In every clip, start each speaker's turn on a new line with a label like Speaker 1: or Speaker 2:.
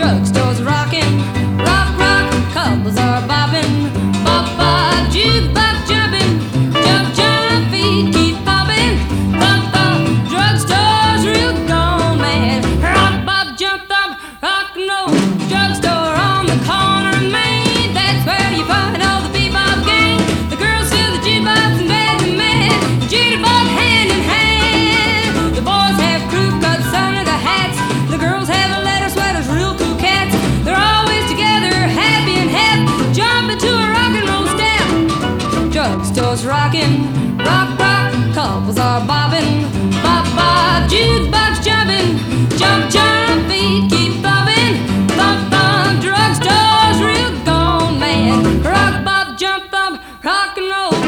Speaker 1: Drugstores rocking, rock, rock, couples are bobbing, bop, bop, jukebox jumping, jump, jump, feet keep popping, bop, bop, drugstore's real gone mad, rock, bop, jump, bop, rock and roll, drugstore on the corner of Main, that's where you find all the bebop gang, the girls sell the jukebox and bed to man, jitterbug hand in hand, the boys have crew cuts under the hats, the girls have leather sweaters, real cool cats. They're always together, happy and hep, jumping to a rock and roll step. Drugstore's rocking, rock, rock, couples are bobbing, bop, bop, jukebox jumping, jump, jump, feet keep bobbing, bop, bop, drugstore's real gone mad, rock, bop, jump, bop, rock and roll.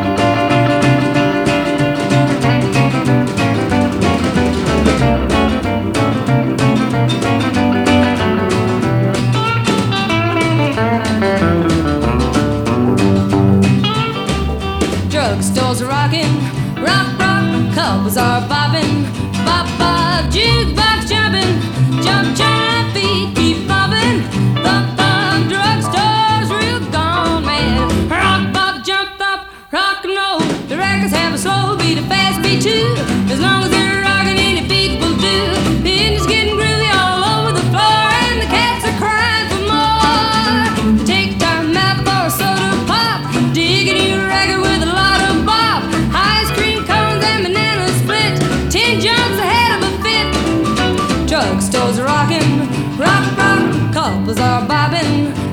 Speaker 1: Drugstores rocking, rock, rock, couples are bobbing, bop, bop, jukebox jumping, jump, jump, feet keep bobbing, bop, bop, drugstore's real gone mad, rock, bop, jump, bop, rock and roll. The records have a slow beat, a fast beat too, as long as they're rocking, any beat will do. The engine's getting groovy all over the floor, and the cats are crying for more. Take time out for a soda pop, dig a new record with a lot of bop, ice cream cones and banana split, 10 jumps ahead of a fit. Drugstores rocking, rock, rock, couples are bobbing,